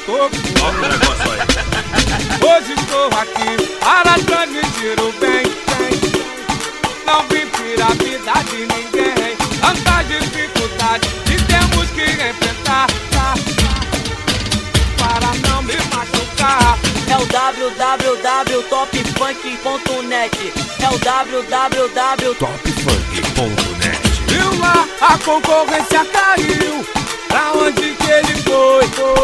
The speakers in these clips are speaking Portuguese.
coco. Olha o negócio aí. Hoje estou aqui para transmitir o bem. Não vim tirar a vida de ninguém. Tanta dificuldade que temos que enfrentar para não me machucar. É o www.topfunk.net. É o www.topfunk.net. Viu lá, a concorrência caiu. Pra onde que ele foi?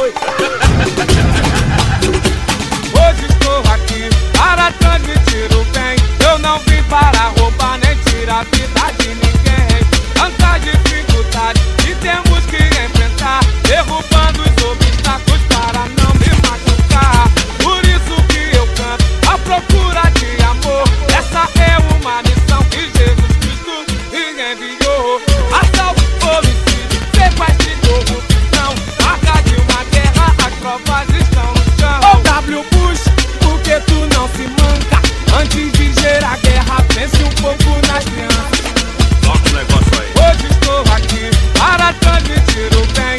Hoje estou aqui para transmitir o bem. Eu não vim para roubar nem tirar a vida de ninguém. Tanta dificuldade que temos que enfrentar, derrubando os obstáculos para não me machucar. Por isso que eu canto à procura de amor. Essa é uma missão que Jesus Cristo me enviou. Assalto, homicídio, sequestro e corrupção, marca de uma guerra, as provas estão no chão. Ô W. Bush, por que tu não se manca? Antes de gerar guerra, pense um pouco nas crianças. Toca o negócio aí. Hoje estou aqui para transmitir o bem.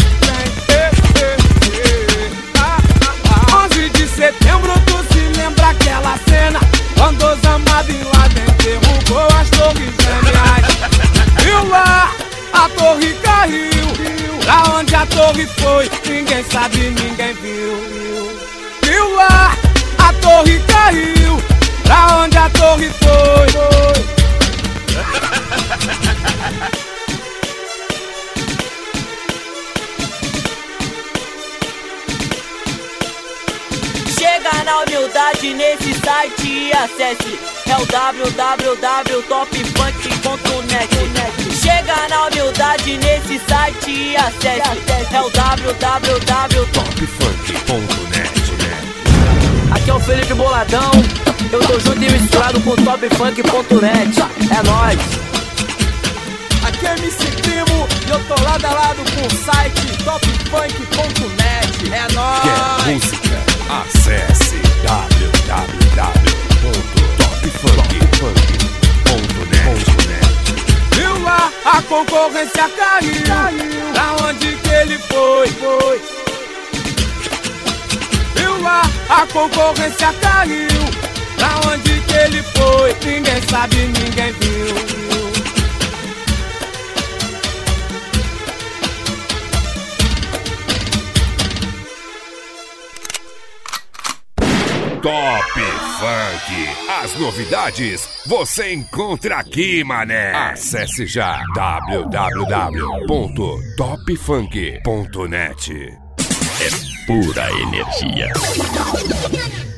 11 de setembro, tu se lembra aquela cena quando Osama Bin Laden derrubou as torres gêmeas? Viu lá, a torre caiu. Pra onde a torre foi, ninguém sabe, ninguém viu. Viu lá, a torre caiu. Pra onde a torre foi? Chega na humildade nesse site e acesse. É o www.topfunk.net. Chega na humildade nesse site e acesse. É o www.topfunk.net. Aqui é o Felipe Boladão. Eu tô junto e misturado com topfunk.net. É nóis. Aqui é MC Primo e eu tô lado a lado com o site topfunk.net. É nóis. Quer música? Acesse www.topfunk.net. Viu lá, a concorrência caiu. Pra onde que ele foi? Viu lá, a concorrência caiu. Pra onde que ele foi? Ninguém sabe, ninguém viu. Top Funk. As novidades você encontra aqui, mané. Acesse já www.topfunk.net. É pura energia.